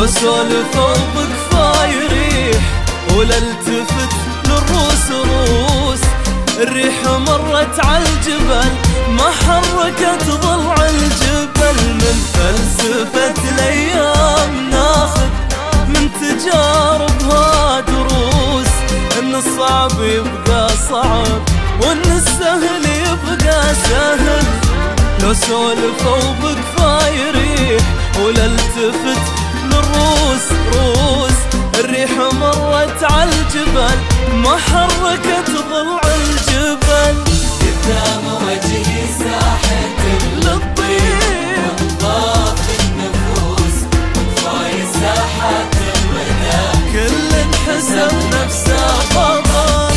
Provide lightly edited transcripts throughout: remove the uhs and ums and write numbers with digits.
لو سولفوا بكفاي ريح ولا التفت للروس روس. الريح مرت عالجبل ما حركت ضلع الجبل. من فلسفة الأيام ناخذ من تجاربها دروس، إن الصعب يبقى صعب وإن السهل يبقى سهل. لو سولفوا بكفاي ريح ولا التفت للروس روس. الريح مرت عالجبل ما حركت ضلع الجبل. قدام وجهي ساحة للطير وانطاف النفوس وكفاية ساحات الردى. كل حسب نفسه بطل.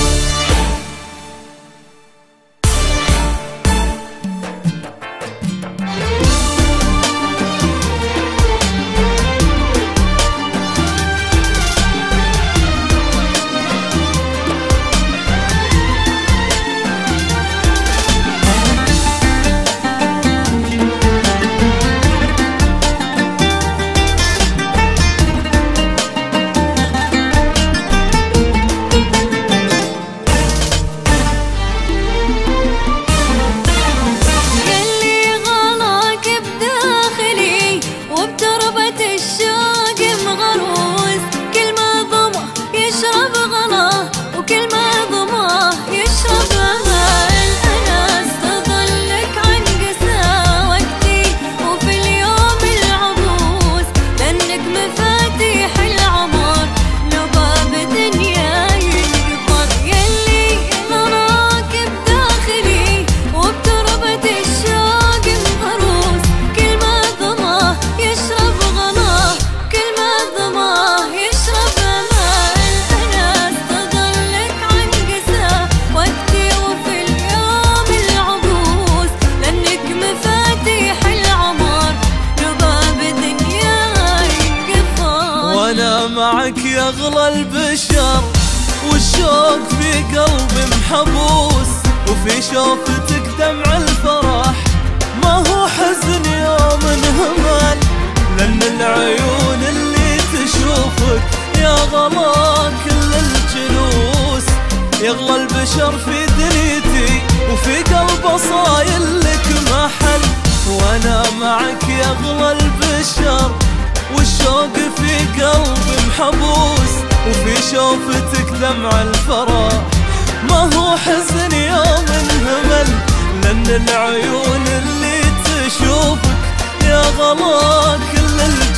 معك يا أغلى البشر والشوق في قلبي محبوس. وفي شوفتك دمع الفرح ما هو حزن يوم انهمل. لأن العيون اللي تشوفك يا غلا كل الجلوس. يا أغلى البشر في دنيتي وفي قلبي صايل لك محل. وأنا معك يا أغلى البشر والشوق في قلبي محبوس. وفي شوفتك دمع الفرح ما هو حزن يوم انهمل. لأن العيون اللي تشوفك يا غلا كل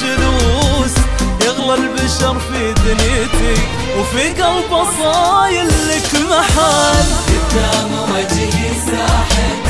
الجلوس. يغلى البشر في دنيتي وفي قلبي صايل لك محل. قدام وجهي ساحة